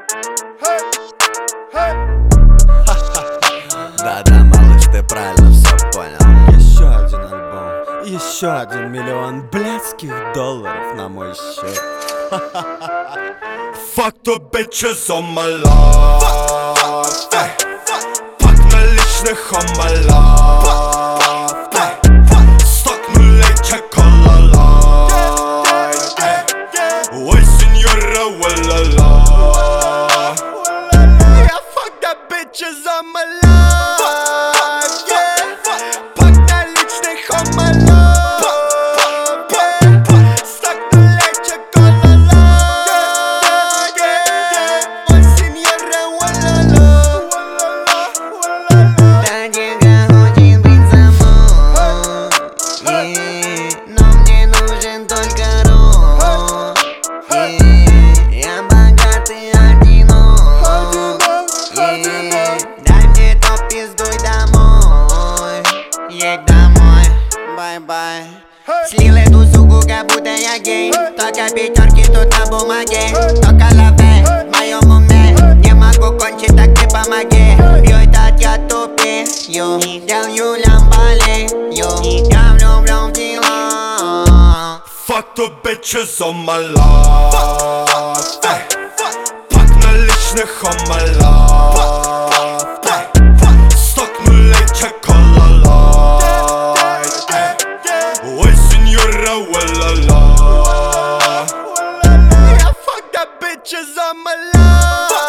Да-да, малыш, ты правильно все понял. Еще один альбом, еще 1 миллион блядских долларов на мой счет. Fuck the bitches on my life. Пак наличных on my life. Стакнули чоколад. Ой, сеньора, уа-ла-ла. Yeah, fuck that bitches on my life. Yeah, пак наличных on my life. Yeah, стакнули чоколад. Yeah, ой, сеньора, уа-ла-ла. Тадика хочет быть со мной, но мне нужен только рот. Я богат и одинок. Дай мне то пиздуй домой. Едь домой, бай-бай. Слил эту суку, как будто я гей. Только пятерки тут на бумаге. Только лаве в моем уме. Не могу кончить, так ты помоги. Пью этот я тупею. Делаю лямбалею. Я влюблен в дела. Fuck the bitches on my life. Пак наличных on my life. Стакнули чоколад. Ой, сеньора, уа-ла-ла. Yeah, fuck that bitches on my life.